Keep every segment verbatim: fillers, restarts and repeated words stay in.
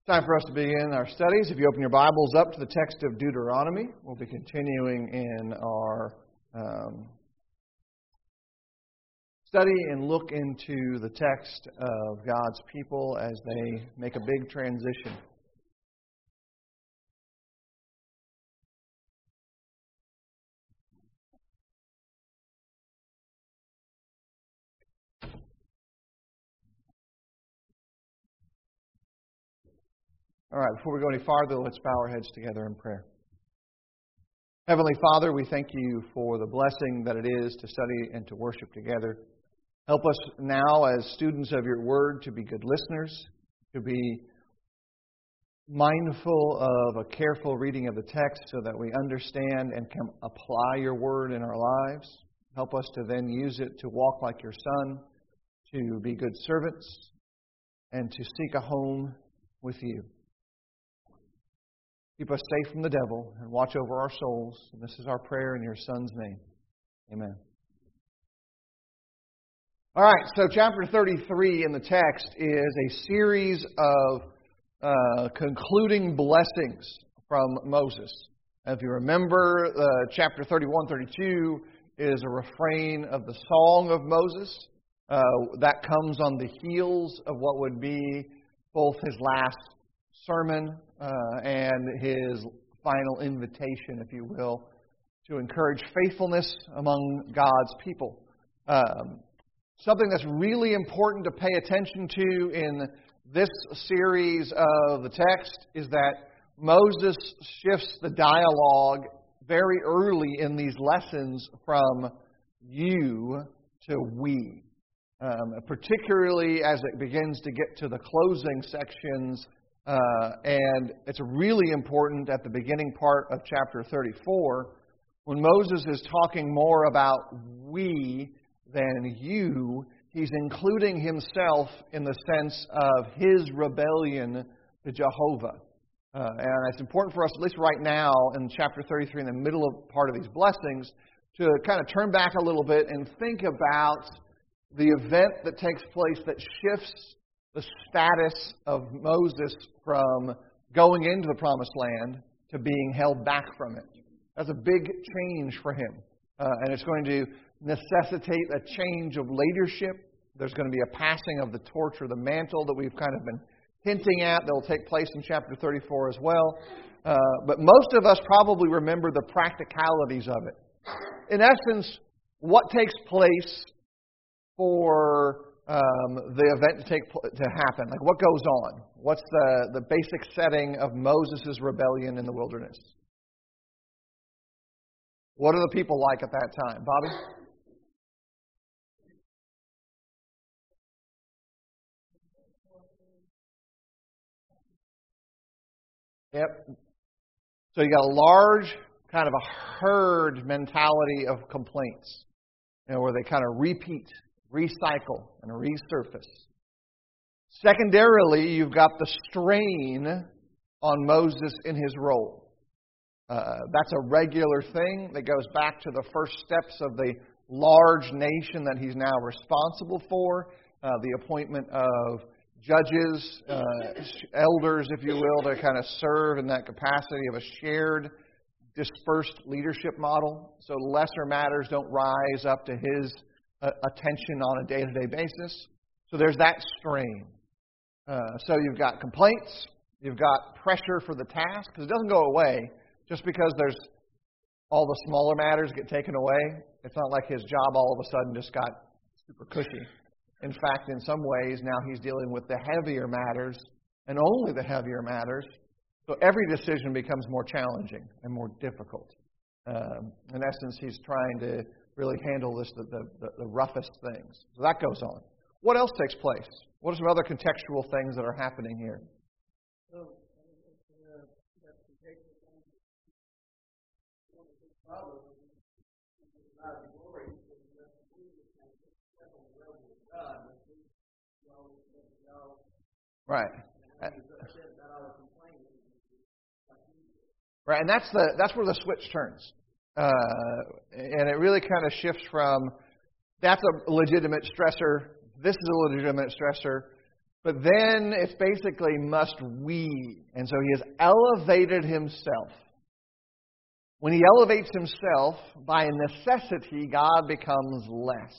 Time for us to begin our studies. If you open your Bibles up to the text of Deuteronomy, we'll be continuing in our um, study and look into the text of God's people as they make a big transition. All right, before we go any farther, let's bow our heads together in prayer. Heavenly Father, we thank you for the blessing that it is to study and to worship together. Help us now as students of your word to be good listeners, to be mindful of a careful reading of the text so that we understand and can apply your word in our lives. Help us to then use it to walk like your Son, to be good servants, and to seek a home with you. Keep us safe from the devil and watch over our souls. And this is our prayer in your Son's name. Amen. All right, so chapter thirty-three in the text is a series of uh, concluding blessings from Moses. If you remember, uh, chapter thirty-one, thirty-two is a refrain of the Song of Moses. Uh, that comes on the heels of what would be both his last sermon uh, and his final invitation, if you will, to encourage faithfulness among God's people. Um, something that's really important to pay attention to in this series of the text is that Moses shifts the dialogue very early in these lessons from you to we. Um, particularly as it begins to get to the closing sections. Uh, and it's really important at the beginning part of chapter thirty-four, when Moses is talking more about we than you, he's including himself in the sense of his rebellion to Jehovah. Uh, and it's important for us, at least right now in chapter thirty-three, in the middle of part of these blessings, to kind of turn back a little bit and think about the event that takes place that shifts the status of Moses from going into the promised land to being held back from it. That's a big change for him. Uh, and it's going to necessitate a change of leadership. There's going to be a passing of the torch or the mantle that we've kind of been hinting at that will take place in chapter thirty-four as well. Uh, but most of us probably remember the practicalities of it. In essence, what takes place for um, the event to take to happen? Like, what goes on? What's the, the basic setting of Moses' rebellion in the wilderness? What are the people like at that time? Bobby? Yep. So you got a large, kind of a herd mentality of complaints, you know, where they kind of repeat, recycle, and resurface. Secondarily, you've got the strain on Moses in his role. Uh, that's a regular thing that goes back to the first steps of the large nation that he's now responsible for, uh, the appointment of judges, uh, elders, if you will, to kind of serve in that capacity of a shared, dispersed leadership model. So lesser matters don't rise up to his uh, attention on a day-to-day basis. So there's that strain. Uh, so you've got complaints, you've got pressure for the task, because it doesn't go away just because there's all the smaller matters get taken away. It's not like his job all of a sudden just got super cushy. In fact, in some ways, now he's dealing with the heavier matters and only the heavier matters. So every decision becomes more challenging and more difficult. Um, in essence, he's trying to really handle this the, the, the roughest things. So that goes on. What else takes place? What are some other contextual things that are happening here? So, uh, that's the case of one of his problems is about the glory. Right. Right, and that's the that's where the switch turns. Uh, and it really kind of shifts from that's a legitimate stressor, this is a legitimate stressor, But then it's basically must we. And so he has elevated himself. When he elevates himself, by necessity, God becomes less.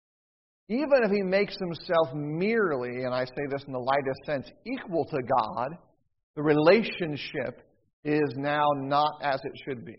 Even if he makes himself merely, and I say this in the lightest sense, equal to God, the relationship is now not as it should be.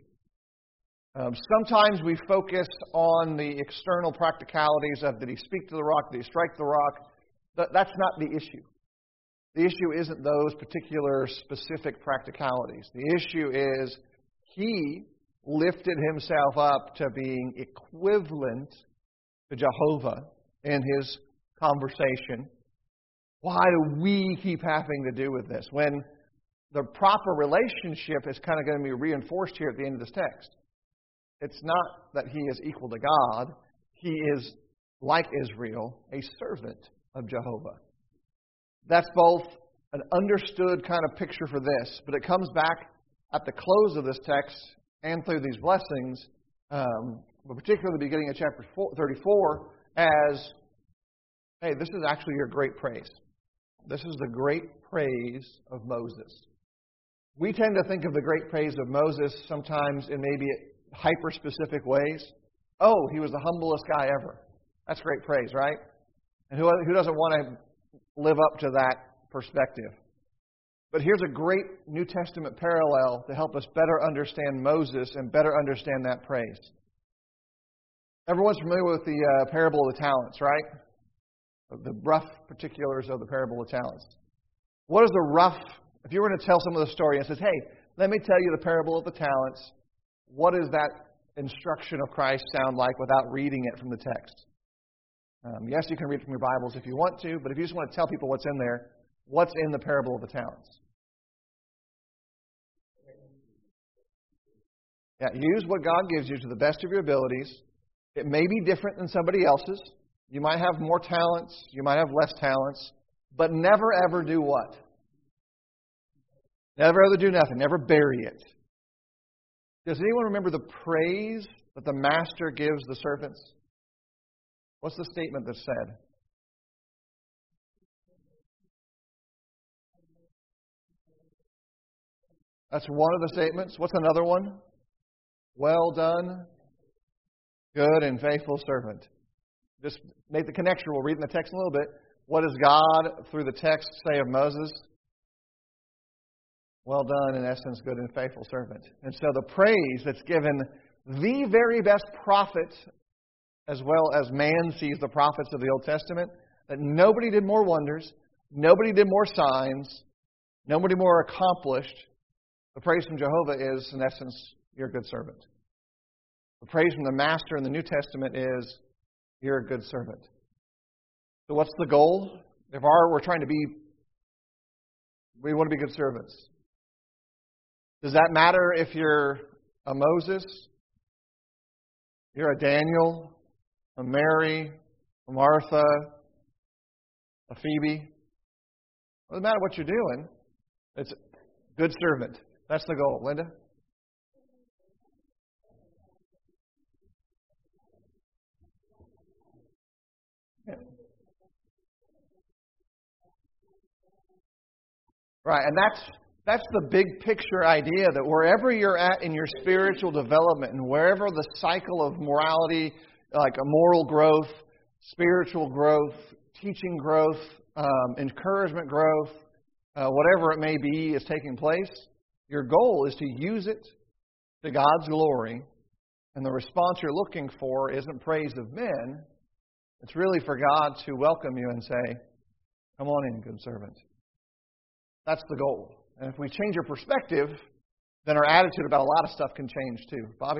Um, sometimes we focus on the external practicalities of did he speak to the rock, did he strike the rock? That, that's not the issue. The issue isn't those particular specific practicalities. The issue is he lifted himself up to being equivalent to Jehovah in his conversation. Why do we keep having to do with this? When the proper relationship is kind of going to be reinforced here at the end of this text. It's not that he is equal to God. He is, like Israel, a servant of Jehovah. That's both an understood kind of picture for this, but it comes back at the close of this text and through these blessings, um, but particularly the beginning of chapter thirty-four, as, hey, this is actually your great praise. This is the great praise of Moses. We tend to think of the great praise of Moses sometimes in maybe hyper-specific ways. Oh, he was the humblest guy ever. That's great praise, right? And who, who doesn't want to live up to that perspective? But here's a great New Testament parallel to help us better understand Moses and better understand that praise. Everyone's familiar with the uh, parable of the talents, right? The rough particulars of the parable of talents. What is the rough, if you were to tell someone the story and says, hey, let me tell you the parable of the talents, what does that instruction of Christ sound like without reading it from the text? Um, yes, you can read it from your Bibles if you want to, but if you just want to tell people what's in there, what's in the parable of the talents? Yeah, use what God gives you to the best of your abilities. It may be different than somebody else's. You might have more talents, you might have less talents, but never ever do what? Never ever do nothing. Never bury it. Does anyone remember the praise that the master gives the servants? What's the statement that's said? That's one of the statements. What's another one? Well done, good and faithful servant. Just make the connection. We'll read in the text a little bit. What does God, through the text, say of Moses? Well done, in essence, good and faithful servant. And so the praise that's given the very best prophet, as well as man sees the prophets of the Old Testament, that nobody did more wonders, nobody did more signs, nobody more accomplished. The praise from Jehovah is, in essence, you're a good servant. The praise from the Master in the New Testament is, you're a good servant. So what's the goal? If our, we're trying to be, we want to be good servants. Does that matter if you're a Moses, you're a Daniel, a Mary, a Martha, a Phoebe? It doesn't matter what you're doing. It's good servant. That's the goal. Linda? Yeah. Right, and that's that's the big picture idea that wherever you're at in your spiritual development and wherever the cycle of morality, like a moral growth, spiritual growth, teaching growth, um, encouragement growth, uh, whatever it may be is taking place, your goal is to use it to God's glory. And the response you're looking for isn't praise of men. It's really for God to welcome you and say, come on in, good servant. That's the goal. And if we change our perspective, then our attitude about a lot of stuff can change too. Bobby?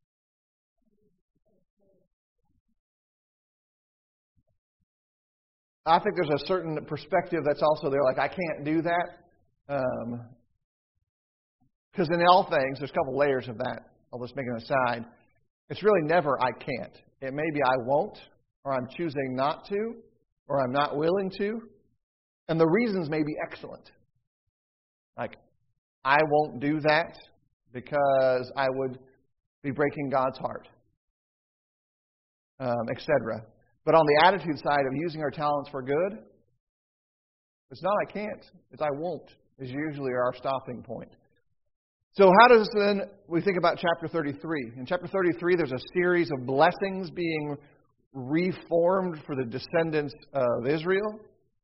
I think there's a certain perspective that's also there, like I can't do that. Um, because in all things, there's a couple layers of that. I'll just make an aside. It's really never I can't. It may be I won't, or I'm choosing not to, or I'm not willing to. And the reasons may be excellent. Like, I won't do that because I would be breaking God's heart, um, et cetera. But on the attitude side of using our talents for good, It's not I can't. It's I won't, is usually our stopping point. So how does then we think about chapter thirty-three? In chapter thirty-three, there's a series of blessings being reformed for the descendants of Israel.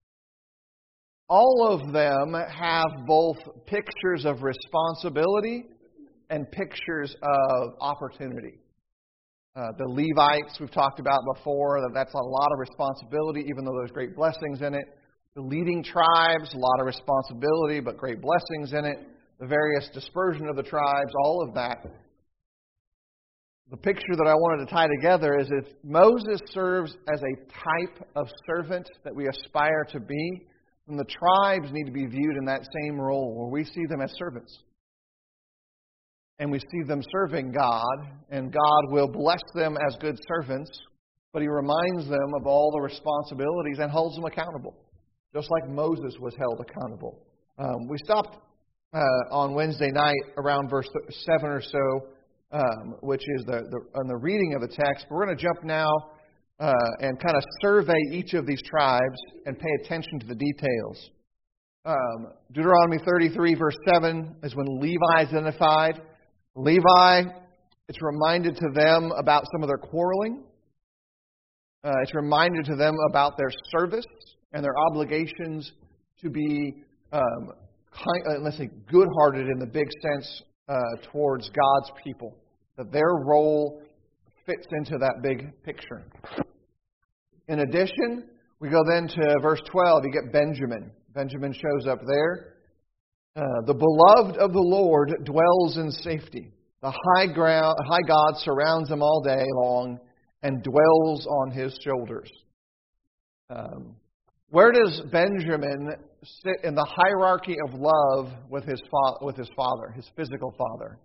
All of them have both pictures of responsibility and pictures of opportunity. Uh, the Levites we've talked about before, that that's a lot of responsibility, even though there's great blessings in it. The leading tribes, a lot of responsibility, but great blessings in it. The various dispersion of the tribes, all of that. The picture that I wanted to tie together is if Moses serves as a type of servant that we aspire to be, then the tribes need to be viewed in that same role, where we see them as servants. And we see them serving God, and God will bless them as good servants, but He reminds them of all the responsibilities and holds them accountable, just like Moses was held accountable. Um, we stopped uh, on Wednesday night around verse seven or so, um, which is the, the, on the reading of the text. But we're going to jump now uh, and kind of survey each of these tribes and pay attention to the details. Um, Deuteronomy thirty-three, verse seven, is when Levi is identified. Levi, it's reminded to them about some of their quarreling. Uh, it's reminded to them about their service and their obligations to be, um, kind, uh, let's say, good-hearted in the big sense uh, towards God's people. That their role fits into that big picture. In addition, we go then to verse twelve. You get Benjamin. Benjamin shows up there. Uh, the beloved of the Lord dwells in safety. The high ground, high God surrounds him all day long and dwells on his shoulders. Um, where does Benjamin sit in the hierarchy of love with his fa- with his father, his physical father?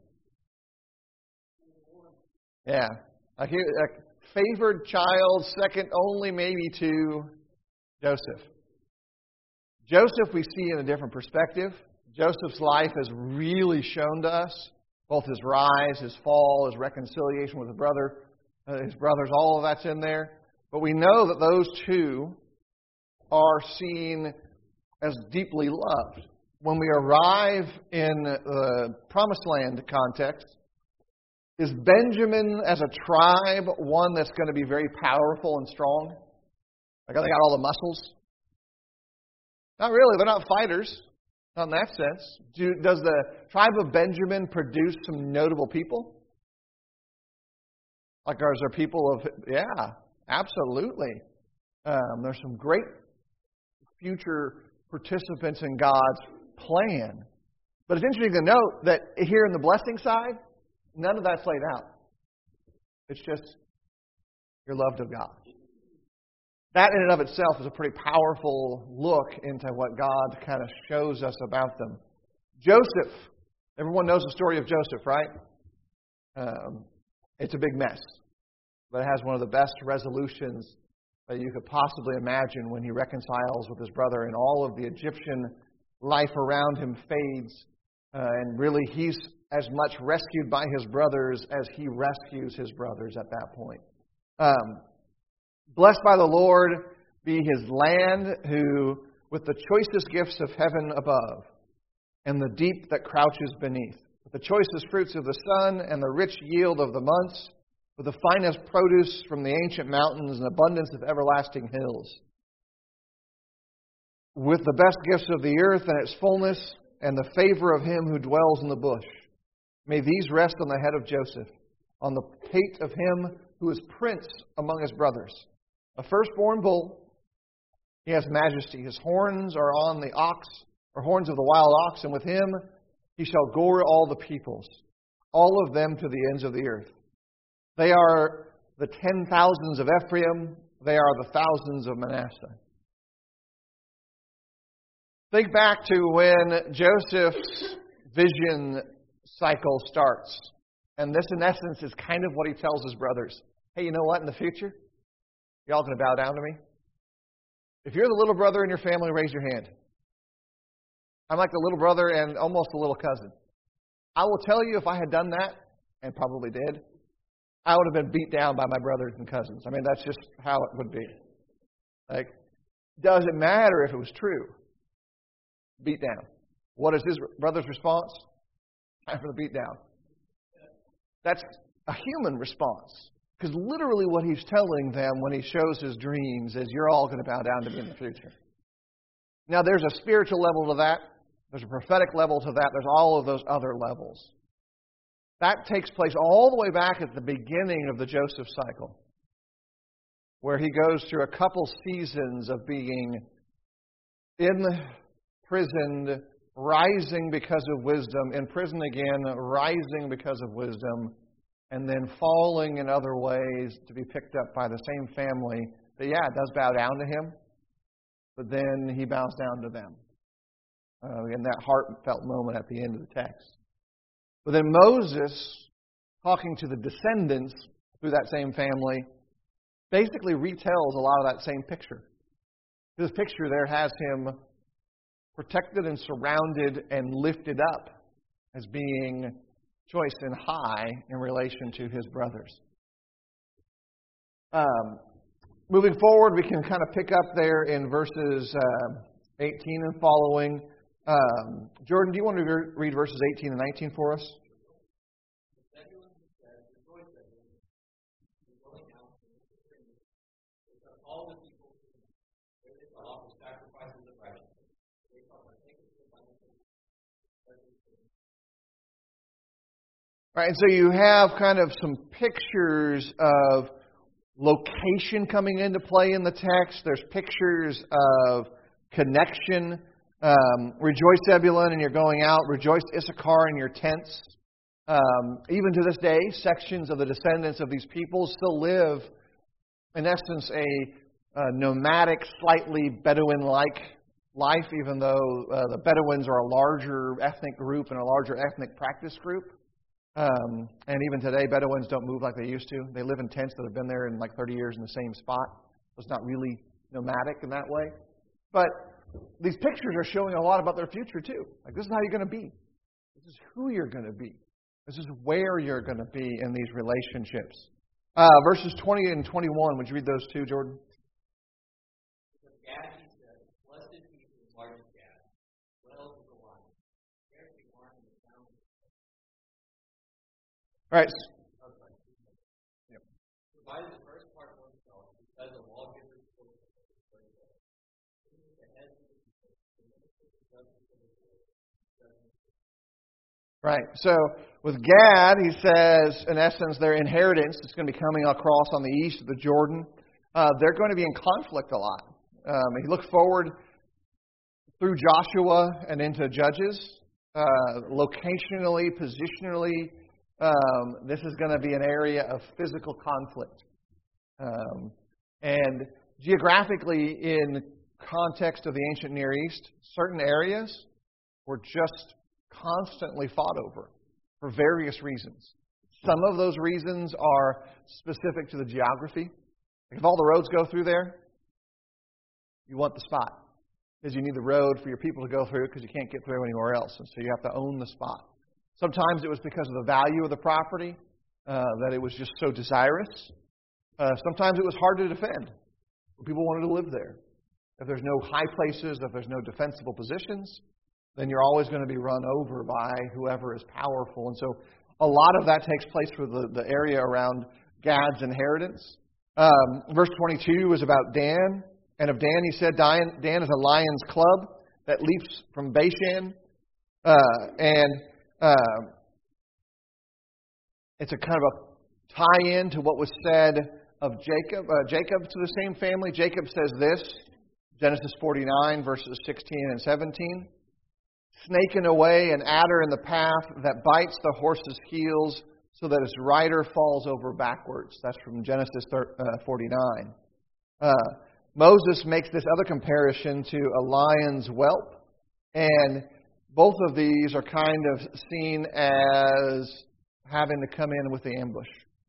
Yeah, a, a favored child, second only maybe to Joseph. Joseph we see in a different perspective. Joseph's life has really shown to us both his rise, his fall, his reconciliation with his brother, uh, his brothers. All of that's in there. But we know that those two are seen as deeply loved. When we arrive in the Promised Land context, is Benjamin as a tribe one that's going to be very powerful and strong? Like, they got all the muscles? Not really. They're not fighters. Not in that sense. Do, does the tribe of Benjamin produce some notable people? Like, are there people of... Yeah, absolutely. Um, there's some great future participants in God's plan. But it's interesting to note that here in the blessing side, none of that's laid out. It's just, you're loved of God. That in and of itself is a pretty powerful look into what God kind of shows us about them. Joseph. Everyone knows the story of Joseph, right? Um, it's a big mess. But it has one of the best resolutions that you could possibly imagine when he reconciles with his brother, and all of the Egyptian life around him fades. Uh, and really he's as much rescued by his brothers as he rescues his brothers at that point. Um, Blessed by the Lord be his land, who, with the choicest gifts of heaven above, and the deep that crouches beneath, with the choicest fruits of the sun, and the rich yield of the months, with the finest produce from the ancient mountains, and abundance of everlasting hills, with the best gifts of the earth and its fullness, and the favor of him who dwells in the bush. May these rest on the head of Joseph, on the pate of him who is prince among his brothers. A firstborn bull, he has majesty. His horns are on the ox, or horns of the wild ox, and with him he shall gore all the peoples, all of them to the ends of the earth. They are the ten thousands of Ephraim, they are the thousands of Manasseh. Think back to when Joseph's vision cycle starts. And this, in essence, is kind of what he tells his brothers. Hey, you know what? In the future, y'all going to bow down to me? If you're the little brother in your family, raise your hand. I'm like the little brother and almost a little cousin. I will tell you, if I had done that, and probably did, I would have been beat down by my brothers and cousins. I mean, that's just how it would be. Like, does it matter if it was true? beat down. What is his brother's response? Time for the beat down. That's a human response. Because literally what he's telling them when he shows his dreams is, you're all going to bow down to me in the future. Now, there's a spiritual level to that. There's a prophetic level to that. There's all of those other levels. That takes place all the way back at the beginning of the Joseph cycle, where he goes through a couple seasons of being imprisoned, rising because of wisdom, in prison again, rising because of wisdom, and then falling in other ways to be picked up by the same family that, yeah, does bow down to him, but then he bows down to them. Uh, in that heartfelt moment at the end of the text. But then Moses, talking to the descendants through that same family, basically retells a lot of that same picture. This picture there has him protected and surrounded and lifted up as being choice and high in relation to his brothers. Um, moving forward, we can kind of pick up there in verses uh, eighteen and following. Um, Jordan, do you want to read verses eighteen and nineteen for us? All right, and so you have kind of some pictures of location coming into play in the text. There's pictures of connection. Um, rejoice, Zebulun, and you're going out. Rejoice, Issachar, in your tents. Um, even to this day, sections of the descendants of these people still live, in essence, a, a nomadic, slightly Bedouin-like life, even though uh, the Bedouins are a larger ethnic group and a larger ethnic practice group. Um, and even today, Bedouins don't move like they used to. They live in tents that have been there in like thirty years in the same spot. So it's not really nomadic in that way. But these pictures are showing a lot about their future too. Like, this is how you're going to be. This is who you're going to be. This is where you're going to be in these relationships. Uh, verses twenty and twenty-one. Would you read those two, Jordan? All right. Yep. Provided the first part for himself, because the lawgiver spoke for himself. Right. So with Gad, he says, in essence, their inheritance is going to be coming across on the east of the Jordan. Uh, they're going to be in conflict a lot. Um, he looked forward through Joshua and into Judges, uh, locationally, positionally. Um, this is going to be an area of physical conflict. Um, and geographically, in context of the ancient Near East, certain areas were just constantly fought over for various reasons. Some of those reasons are specific to the geography. If all the roads go through there, you want the spot. Because you need the road for your people to go through because you can't get through anywhere else. And so you have to own the spot. Sometimes it was because of the value of the property, uh, that it was just so desirous. Uh, sometimes it was hard to defend. People wanted to live there. If there's no high places, if there's no defensible positions, then you're always going to be run over by whoever is powerful. And so a lot of that takes place for the, the area around Gad's inheritance. Um, verse twenty-two is about Dan. And of Dan, he said, Dan, Dan is a lion's club that leaps from Bashan. Uh, and uh, it's a kind of a tie-in to what was said of Jacob. Uh, Jacob to the same family. Jacob says this, Genesis forty-nine, verses sixteen and seventeen. Snake in a way, an adder in the path that bites the horse's heels so that its rider falls over backwards. That's from Genesis forty-nine. Uh, Moses makes this other comparison to a lion's whelp. And both of these are kind of seen as having to come in with the ambush.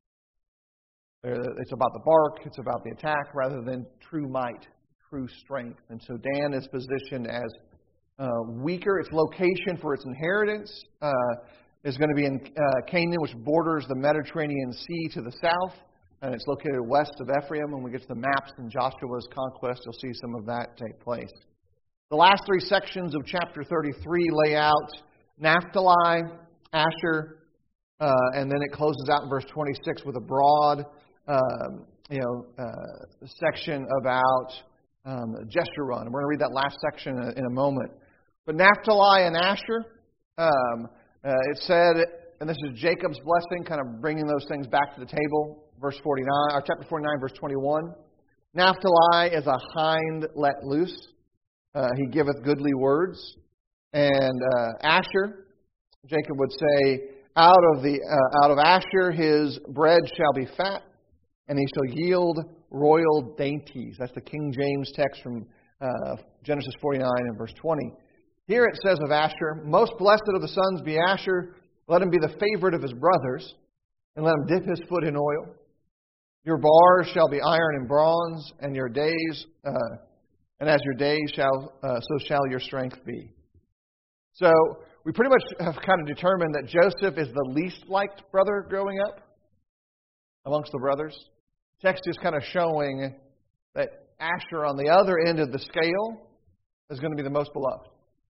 It's about the bark, it's about the attack, rather than true might, true strength. And so Dan is positioned as uh, weaker. Its location for its inheritance uh, is going to be in uh, Canaan, which borders the Mediterranean Sea to the south. And it's located west of Ephraim. When we get to the maps in Joshua's conquest, you'll see some of that take place. The last three sections of chapter thirty-three lay out Naphtali, Asher, uh, and then it closes out in verse twenty-six with a broad um, you know, uh, section about um, Jeshurun. And we're going to read that last section in a, in a moment. But Naphtali and Asher, um, uh, it said, and this is Jacob's blessing, kind of bringing those things back to the table. Verse forty-nine, or chapter forty-nine, verse twenty-one. Naphtali is a hind let loose. Uh, he giveth goodly words. And uh, Asher, Jacob would say, out of the uh, out of Asher his bread shall be fat, and he shall yield royal dainties. That's the King James text from uh, Genesis forty-nine and verse twenty. Here it says of Asher, most blessed of the sons be Asher. Let him be the favorite of his brothers, and let him dip his foot in oil. Your bars shall be iron and bronze, and your days, uh, and as your days shall, uh, so shall your strength be. So we pretty much have kind of determined that Joseph is the least liked brother growing up amongst the brothers. The text is kind of showing that Asher, on the other end of the scale, is going to be the most beloved.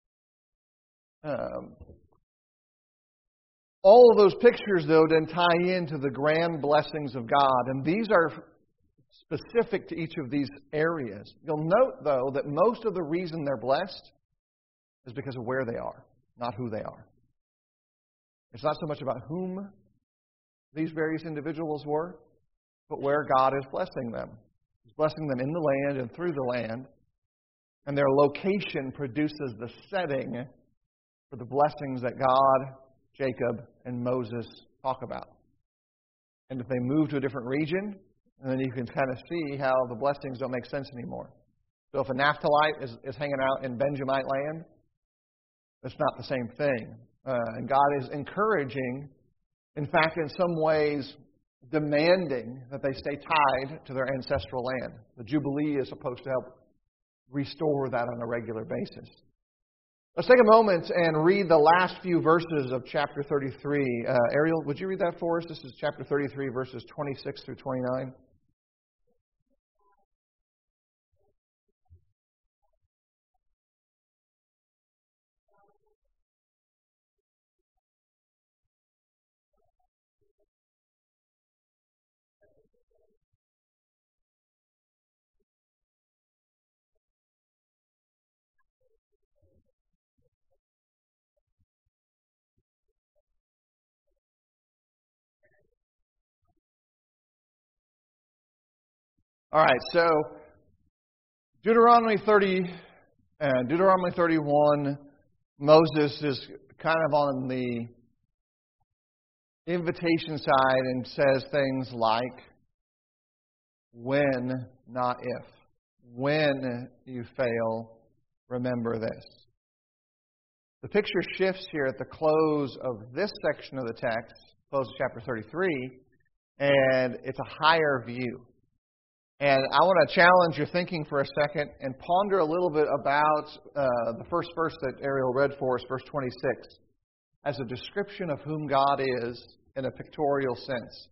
Um, all of those pictures, though, then tie into the grand blessings of God. And these are specific to each of these areas. You'll note, though, that most of the reason they're blessed is because of where they are, not who they are. It's not so much about whom these various individuals were, but where God is blessing them. He's blessing them in the land and through the land. And their location produces the setting for the blessings that God, Jacob, and Moses talk about. And if they move to a different region, then you can kind of see how the blessings don't make sense anymore. So if a Naphthalite is, is hanging out in Benjamite land, it's not the same thing. Uh, and God is encouraging, in fact, in some ways, demanding that they stay tied to their ancestral land. The Jubilee is supposed to help restore that on a regular basis. Let's take a moment and read the last few verses of chapter thirty-three. Uh, Ariel, would you read that for us? This is chapter thirty-three, verses twenty-six through twenty-nine. All right, so Deuteronomy thirty and Deuteronomy thirty-one, Moses is kind of on the invitation side and says things like, when, not if. When you fail, remember this. The picture shifts here at the close of this section of the text, close of chapter thirty-three, and it's a higher view. And I want to challenge your thinking for a second and ponder a little bit about uh, the first verse that Ariel read for us, verse twenty-six, as a description of whom God is in a pictorial sense.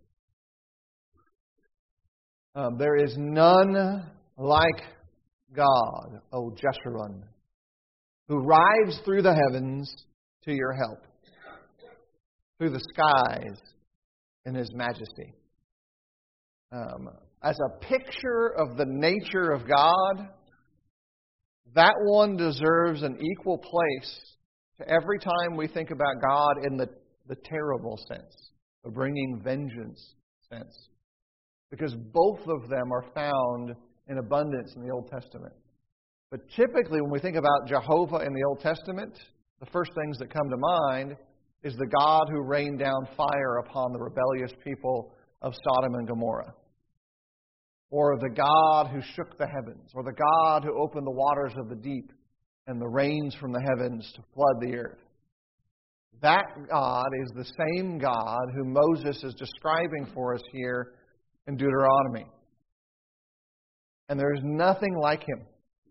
Um, there is none like God, O Jeshurun, who rides through the heavens to your help, through the skies in His majesty. Um, as a picture of the nature of God, that one deserves an equal place to every time we think about God in the, the terrible sense, the bringing vengeance sense. Because both of them are found in abundance in the Old Testament. But typically when we think about Jehovah in the Old Testament, the first things that come to mind is the God who rained down fire upon the rebellious people of Sodom and Gomorrah. Or the God who shook the heavens. Or the God who opened the waters of the deep and the rains from the heavens to flood the earth. That God is the same God who Moses is describing for us here in Deuteronomy. And there is nothing like Him,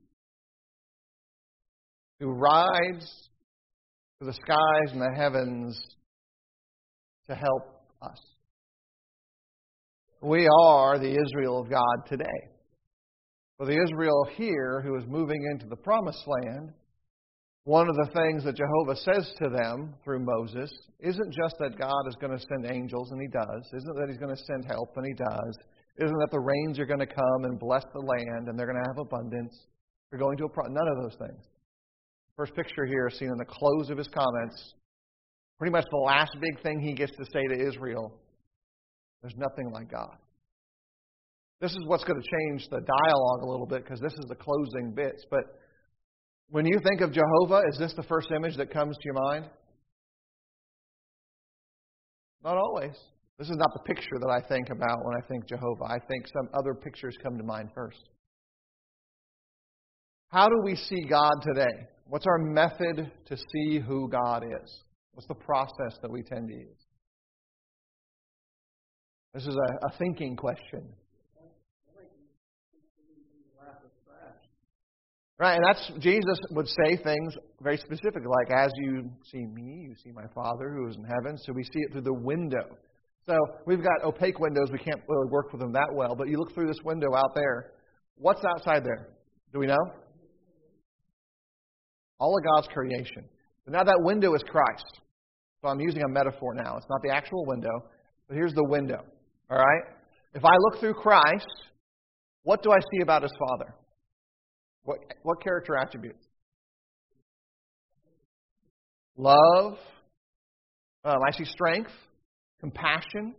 who rides to the skies and the heavens to help us. We are the Israel of God today. For the Israel here who is moving into the promised land, one of the things that Jehovah says to them through Moses isn't just that God is going to send angels, and He does. Isn't that He's going to send help, and He does. Isn't that the rains are going to come and bless the land, and they're going to have abundance. They're going to a pro- none of those things. First picture here is seen in the close of his comments. Pretty much the last big thing he gets to say to Israel. There's nothing like God. This is what's going to change the dialogue a little bit, because this is the closing bits. But when you think of Jehovah, is this the first image that comes to your mind? Not always. This is not the picture that I think about when I think Jehovah. I think some other pictures come to mind first. How do we see God today? What's our method to see who God is? What's the process that we tend to use? This is a, a thinking question. Right, and that's, Jesus would say things very specific, like, as you see me, you see my Father who is in heaven. So we see it through the window. So we've got opaque windows. We can't really work with them that well. But you look through this window out there. What's outside there? Do we know? All of God's creation. But now that window is Christ. So I'm using a metaphor now. It's not the actual window, but here's the window. All right? If I look through Christ, what do I see about His Father? What, what character attributes? Love. Um, I see strength, compassion,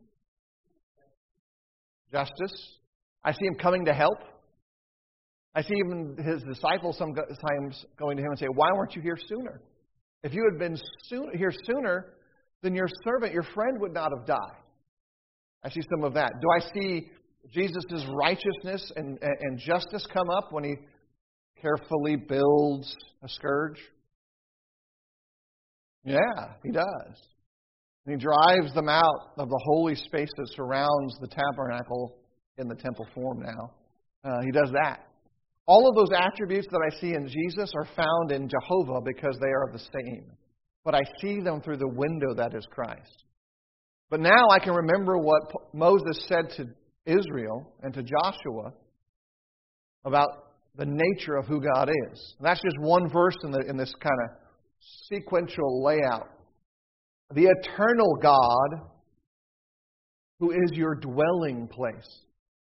justice. I see Him coming to help. I see even His disciples sometimes going to Him and say, why weren't you here sooner? If you had been soon, here sooner, then your servant, your friend would not have died. I see some of that. Do I see Jesus' righteousness and, and justice come up when He carefully builds a scourge? Yeah, He does. And He drives them out of the holy space that surrounds the tabernacle in the temple form now. Uh, he does that. All of those attributes that I see in Jesus are found in Jehovah because they are the same. But I see them through the window that is Christ. But now I can remember what Moses said to Israel and to Joshua about the nature of who God is. And that's just one verse in, the, in this kind of sequential layout. The eternal God who is your dwelling place.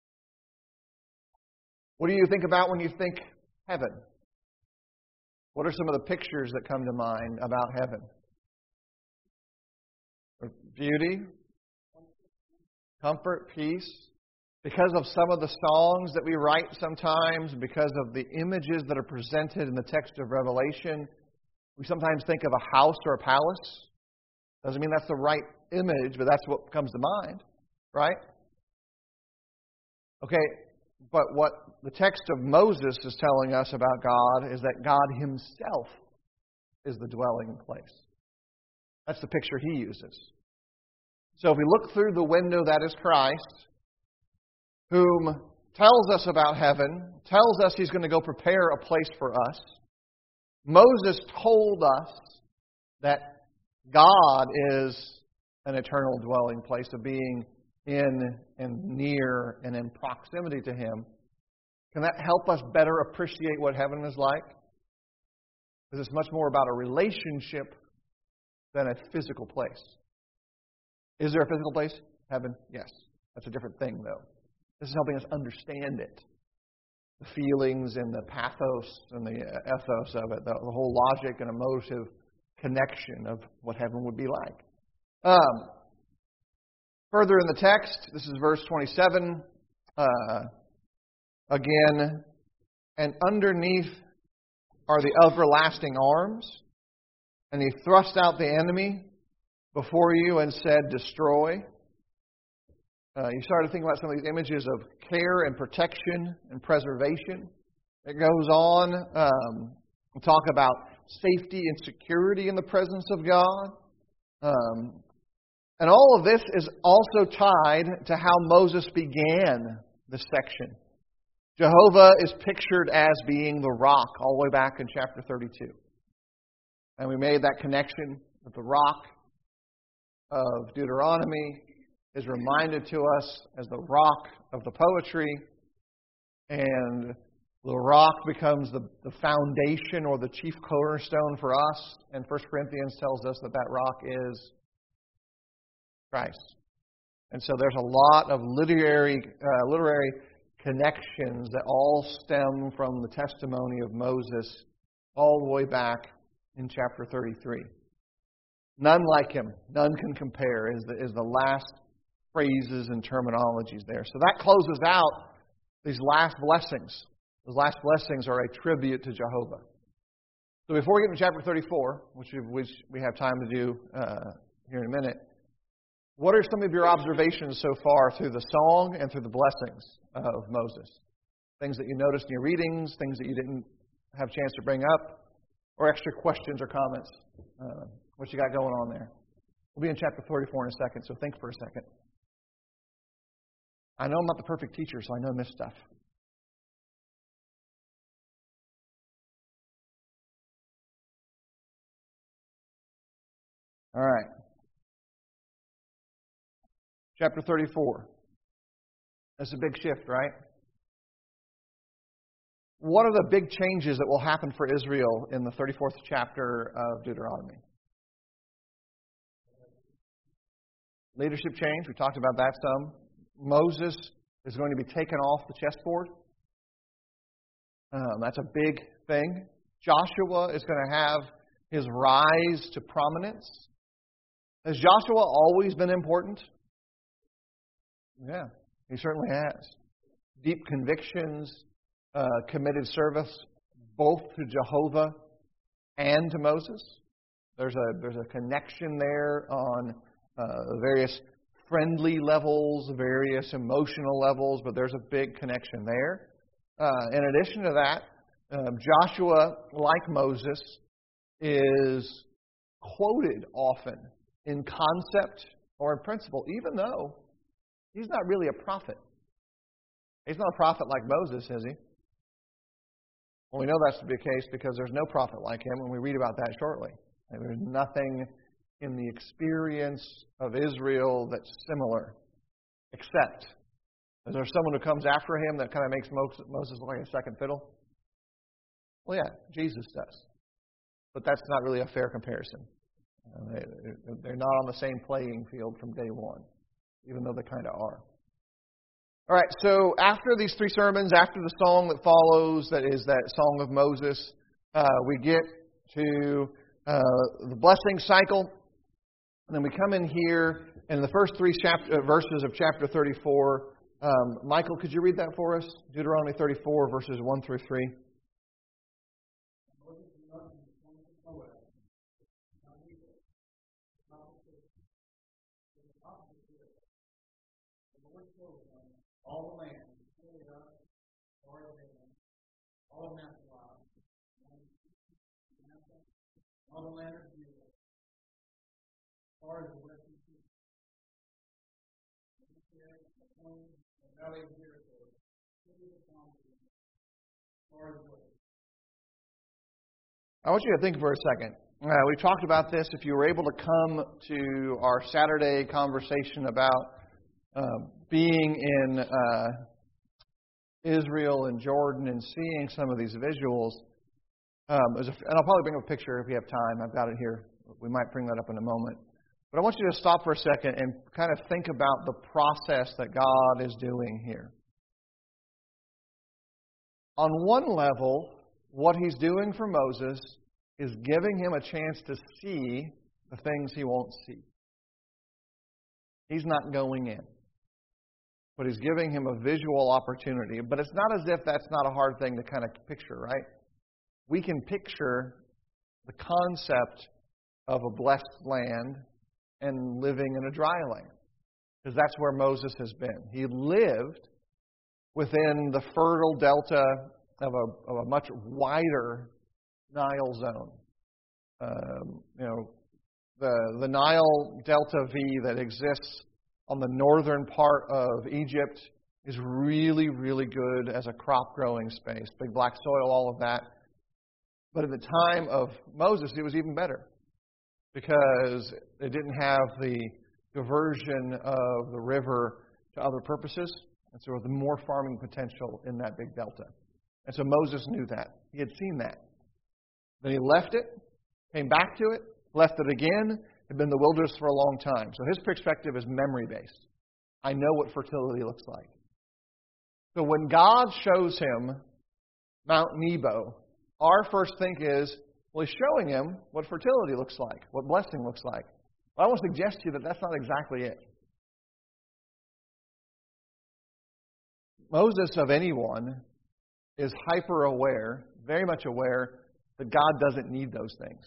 What do you think about when you think heaven? What are some of the pictures that come to mind about heaven? Beauty, comfort, peace. Because of some of the songs that we write sometimes, because of the images that are presented in the text of Revelation, we sometimes think of a house or a palace. Doesn't mean that's the right image, but that's what comes to mind, right? Okay, but what the text of Moses is telling us about God is that God Himself is the dwelling place. That's the picture He uses. So if we look through the window that is Christ, whom tells us about heaven, tells us He's going to go prepare a place for us. Moses told us that God is an eternal dwelling place of being in and near and in proximity to Him. Can that help us better appreciate what heaven is like? Because it's much more about a relationship than a physical place. Is there a physical place? Heaven? Yes. That's a different thing, though. This is helping us understand it. The feelings and the pathos and the ethos of it, the, the whole logic and emotive connection of what heaven would be like. Um, further in the text, this is verse twenty-seven. Uh, again, and underneath are the everlasting arms, and He thrust out the enemy before you and said, destroy. Uh, you started thinking about some of these images of care and protection and preservation. It goes on. Um, we'll talk about safety and security in the presence of God. Um, and all of this is also tied to how Moses began this section. Jehovah is pictured as being the rock all the way back in chapter thirty-two. And we made that connection with the rock of Deuteronomy is reminded to us as the rock of the poetry. And The rock becomes the, the foundation or the chief cornerstone for us. And First Corinthians tells us that that rock is Christ. And so there's a lot of literary uh, literary connections that all stem from the testimony of Moses all the way back in chapter thirty-three. None like him, none can compare, is the, is the last phrases and terminologies there. So that closes out these last blessings. Those last blessings are a tribute to Jehovah. So before we get to chapter thirty-four, which we, which we have time to do uh, here in a minute, what are some of your observations so far through the song and through the blessings of Moses? Things that you noticed in your readings, things that you didn't have a chance to bring up, or extra questions or comments? Uh, what you got going on there? We'll be in chapter thirty-four in a second, so think for a second. I know I'm not the perfect teacher, so I know this stuff. All right. Chapter thirty-four. That's a big shift, right? What are the big changes that will happen for Israel in the thirty-fourth chapter of Deuteronomy? Leadership change. We talked about that some. Moses is going to be taken off the chessboard. Um, that's a big thing. Joshua is going to have his rise to prominence. Has Joshua always been important? Yeah, he certainly has. Deep convictions, uh, committed service, both to Jehovah and to Moses. There's a there's a connection there on uh, various friendly levels, various emotional levels, but there's a big connection there. Uh, in addition to that, um, Joshua, like Moses, is quoted often in concept or in principle, even though he's not really a prophet. He's not a prophet like Moses, is he? Well, we know that's to be the case because there's no prophet like him, and we read about that shortly. And there's nothing in the experience of Israel that's similar, except is there someone who comes after him that kind of makes Moses look like a second fiddle? Well, yeah, Jesus does. But that's not really a fair comparison. Uh, they're not on the same playing field from day one, even though they kind of are. All right, so after these three sermons, after the song that follows, that is that Song of Moses, uh, we get to uh, the blessing cycle. And then we come in here, and in the first three chapter, uh, verses of chapter thirty-four, um, Michael, could you read that for us? Deuteronomy thirty-four, verses one through three. All the land, all of Naphtali, all the land of Judah, as far as the western sea, the valley of Jericho, as far as the west. I want you to think for a second. Uh, we talked about this. If you were able to come to our Saturday conversation about uh, being in uh, Israel and Jordan and seeing some of these visuals, um, a, and I'll probably bring up a picture if we have time. I've got it here. We might bring that up in a moment. But I want you to stop for a second and kind of think about the process that God is doing here. On one level, what He's doing for Moses is giving him a chance to see the things he won't see. He's not going in. But He's giving him a visual opportunity. But it's not as if that's not a hard thing to kind of picture, right? We can picture the concept of a blessed land and living in a dry land. Because that's where Moses has been. He lived within the fertile delta of a, of a much wider Nile zone. Um, you know, the, the Nile Delta V that exists on the northern part of Egypt is really, really good as a crop growing space. Big black soil, all of that. But at the time of Moses, it was even better because it didn't have the diversion of the river to other purposes. And so there was more farming potential in that big delta. And so Moses knew that. He had seen that. Then he left it, came back to it, left it again, had been in the wilderness for a long time. So his perspective is memory-based. I know what fertility looks like. So when God shows him Mount Nebo, our first think is, well, he's showing him what fertility looks like, what blessing looks like. But I want to suggest to you that that's not exactly it. Moses, of anyone, is hyper-aware, very much aware, that God doesn't need those things.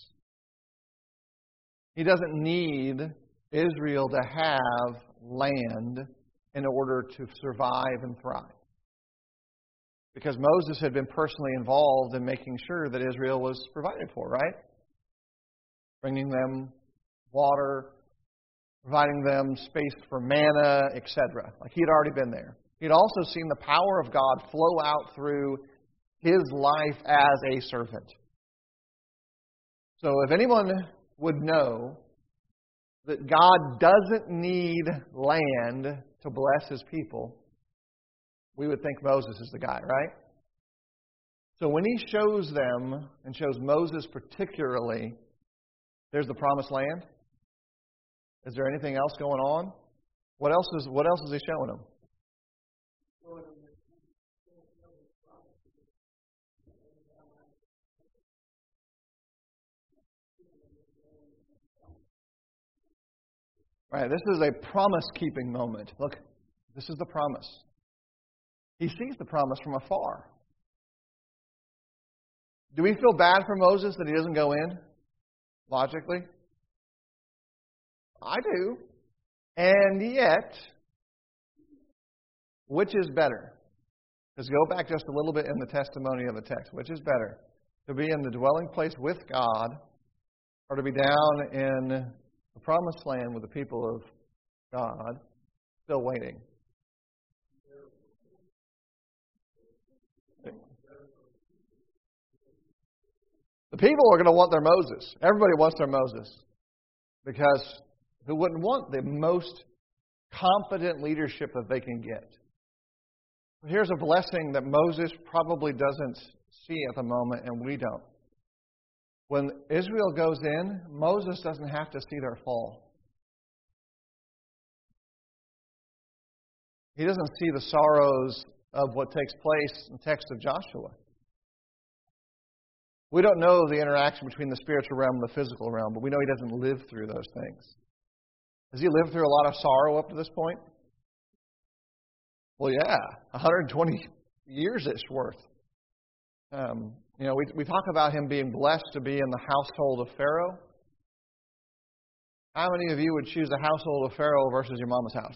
He doesn't need Israel to have land in order to survive and thrive. Because Moses had been personally involved in making sure that Israel was provided for, right? Bringing them water, providing them space for manna, et cetera. Like he had already been there. He'd also seen the power of God flow out through his life as a servant. So if anyone would know that God doesn't need land to bless his people, we would think Moses is the guy, right? So when he shows them, and shows Moses particularly, there's the promised land. Is there anything else going on? What else is what else is he showing them? Right, this is a promise-keeping moment. Look, this is the promise. He sees the promise from afar. Do we feel bad for Moses that he doesn't go in? Logically? I do. And yet, which is better? Let's go back just a little bit in the testimony of the text. Which is better? To be in the dwelling place with God, or to be down in the promised land with the people of God, still waiting? The people are going to want their Moses. Everybody wants their Moses. Because who wouldn't want the most competent leadership that they can get? Here's a blessing that Moses probably doesn't see at the moment, and we don't. When Israel goes in, Moses doesn't have to see their fall. He doesn't see the sorrows of what takes place in the text of Joshua. We don't know the interaction between the spiritual realm and the physical realm, but we know he doesn't live through those things. Has he lived through a lot of sorrow up to this point? Well, yeah, one hundred twenty years-ish worth. Um, you know, we, we talk about him being blessed to be in the household of Pharaoh. How many of you would choose the household of Pharaoh versus your mama's house?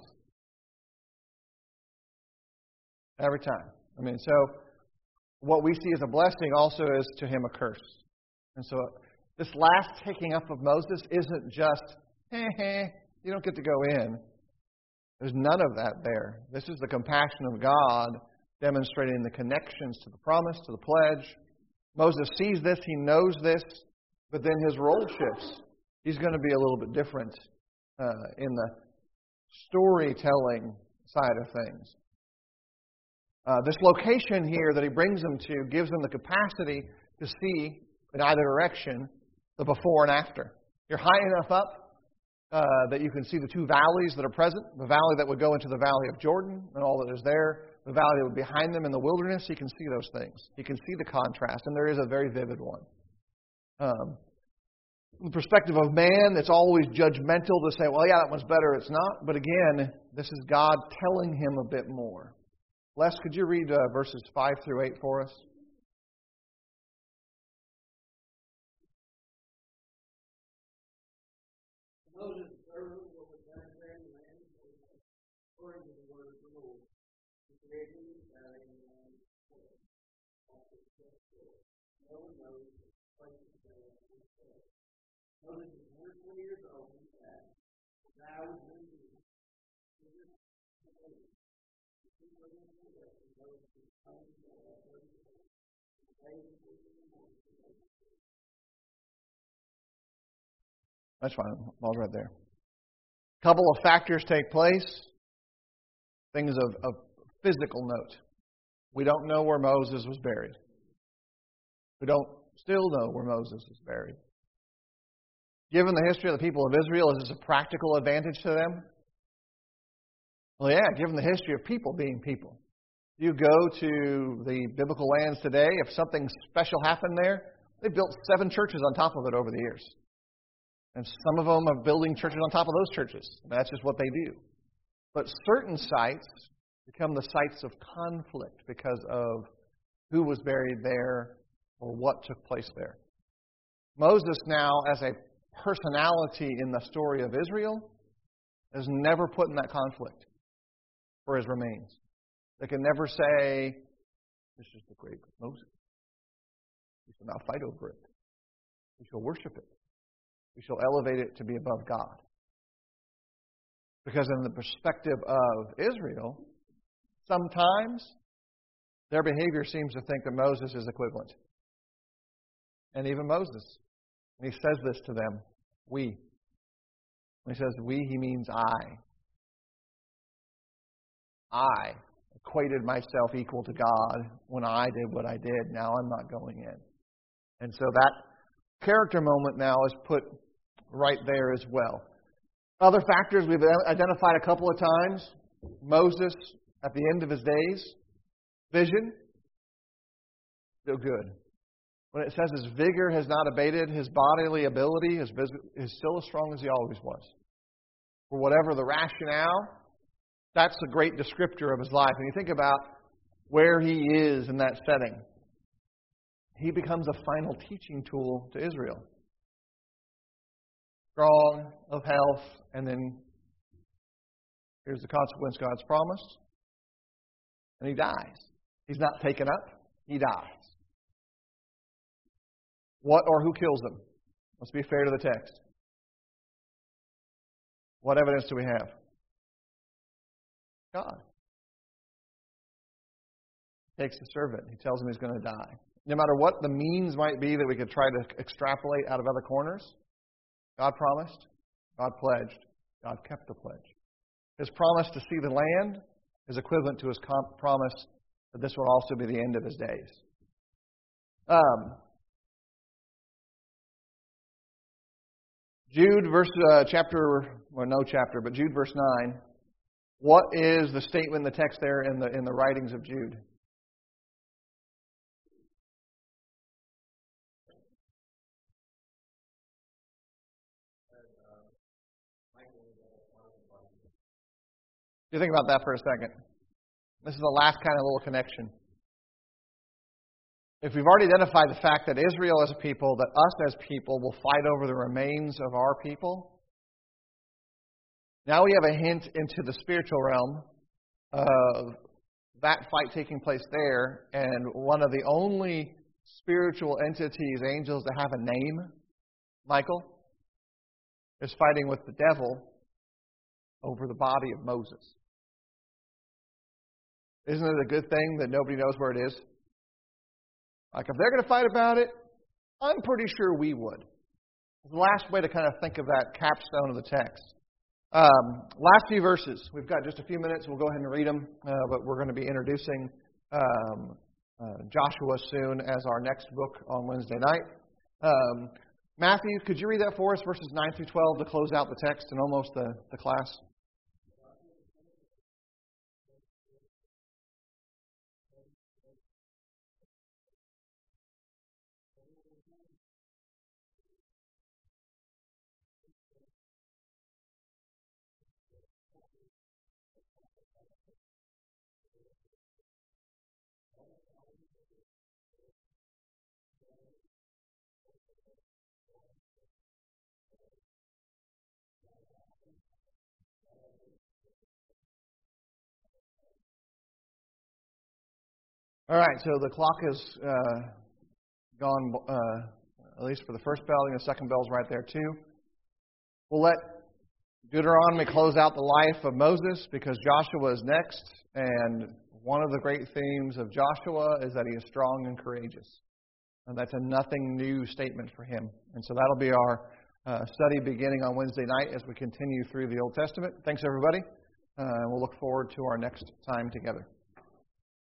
Every time. I mean, so what we see as a blessing also is to him a curse. And so this last taking up of Moses isn't just, hey, hey, you don't get to go in. There's none of that there. This is the compassion of God demonstrating the connections to the promise, to the pledge. Moses sees this, he knows this, but then his role shifts. He's going to be a little bit different uh, in the storytelling side of things. Uh, this location here that he brings them to gives them the capacity to see in either direction the before and after. You're high enough up uh, that you can see the two valleys that are present. The valley that would go into the valley of Jordan and all that is there. The valley that would be behind them in the wilderness. You can see those things. You can see the contrast, and there is a very vivid one. Um, from the perspective of man, it's always judgmental to say, well, yeah, that one's better. It's not. But again, this is God telling him a bit more. Les, could you read uh, verses five through eight for us? Moses observed what was done there in the land, according to the word of the Lord. He created the valley and the land after the first flood. No one knows the places there. Moses was one hundred twenty years old when he died. Now he's in the That's fine. I was right there. A couple of factors take place. Things of, of physical note. We don't know where Moses was buried. We don't still know where Moses was buried. Given the history of the people of Israel, is this a practical advantage to them? Well, yeah, given the history of people being people. You go to the biblical lands today, if something special happened there, they built seven churches on top of it over the years. And some of them are building churches on top of those churches. That's just what they do. But certain sites become the sites of conflict because of who was buried there or what took place there. Moses now, as a personality in the story of Israel, is never put in that conflict for his remains. They can never say, this is the grave of Moses. We shall now fight over it. We shall worship it. We shall elevate it to be above God. Because in the perspective of Israel, sometimes their behavior seems to think that Moses is equivalent. And even Moses. And he says this to them, we. When he says we, he means I. I equated myself equal to God when I did what I did. Now I'm not going in. And so that character moment now is put right there as well. Other factors we've identified a couple of times. Moses, at the end of his days, vision, still good. When it says his vigor has not abated, his bodily ability is, is still as strong as he always was. For whatever the rationale, that's a great descriptor of his life. And you think about where he is in that setting. He becomes a final teaching tool to Israel. Strong, of health, and then here's the consequence God's promised. And he dies. He's not taken up, he dies. What or who kills him? Let's be fair to the text. What evidence do we have? God. He takes the servant. He tells him he's going to die. No matter what the means might be that we could try to extrapolate out of other corners, God promised, God pledged, God kept the pledge. His promise to see the land is equivalent to his comp- promise that this will also be the end of his days. Um, Jude, verse uh, chapter, well, no chapter, but Jude, verse nine. What is the statement in the text there in the in the writings of Jude? You think about that for a second. This is the last kind of little connection. If we've already identified the fact that Israel as a people, that us as people will fight over the remains of our people, now we have a hint into the spiritual realm of that fight taking place there, and one of the only spiritual entities, angels, that have a name, Michael, is fighting with the devil over the body of Moses. Isn't it a good thing that nobody knows where it is? Like, if they're going to fight about it, I'm pretty sure we would. It's the last way to kind of think of that capstone of the text. Um, last few verses. We've got just a few minutes. We'll go ahead and read them. Uh, but we're going to be introducing um, uh, Joshua soon as our next book on Wednesday night. Um, Matthew, could you read that for us, verses nine through twelve, to close out the text and almost the, the class? All right, so the clock has uh, gone, uh, at least for the first bell, and the second bell's right there too. We'll let Deuteronomy close out the life of Moses because Joshua is next, and one of the great themes of Joshua is that he is strong and courageous. And that's a nothing new statement for him. And so that'll be our uh, study beginning on Wednesday night as we continue through the Old Testament. Thanks, everybody, uh, and we'll look forward to our next time together.